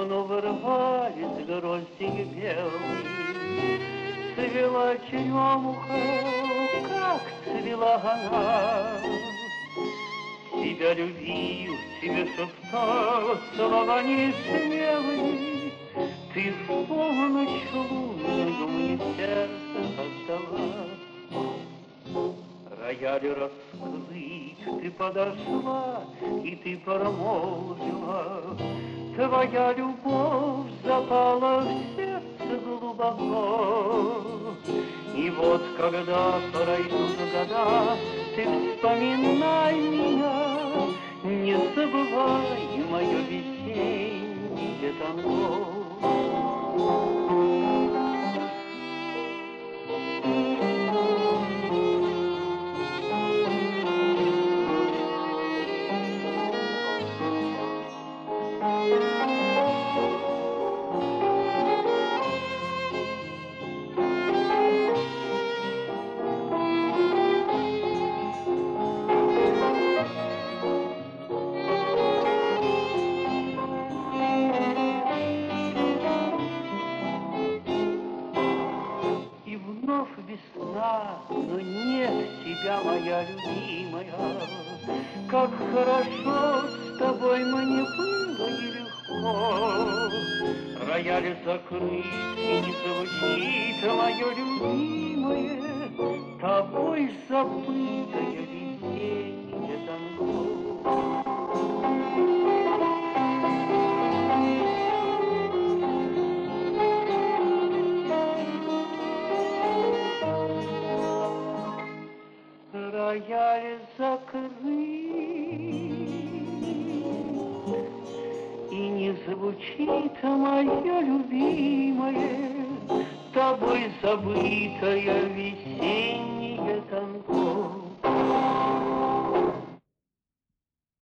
давно вырвались грозди белые. Цвела черемуха, как цвела она. Тебя любил, тебе шептал слова несмелые. Ты в полночь лунную мне сердце отдала. Рояль раскрыт, ты подошла, и ты промолвила. Твоя любовь запала в сердце глубоко. И вот когда пройдут года, ты вспоминай меня, не забывай мое весеннее танго. Весна, но нет тебя, моя любимая. Как хорошо с тобой мне было и легко. Рояль закрыт и не звучит, мое любимое, тобой забытое весеннее танго. Рояль закрыт и не звучит, мое любимое, тобой забытое весеннее.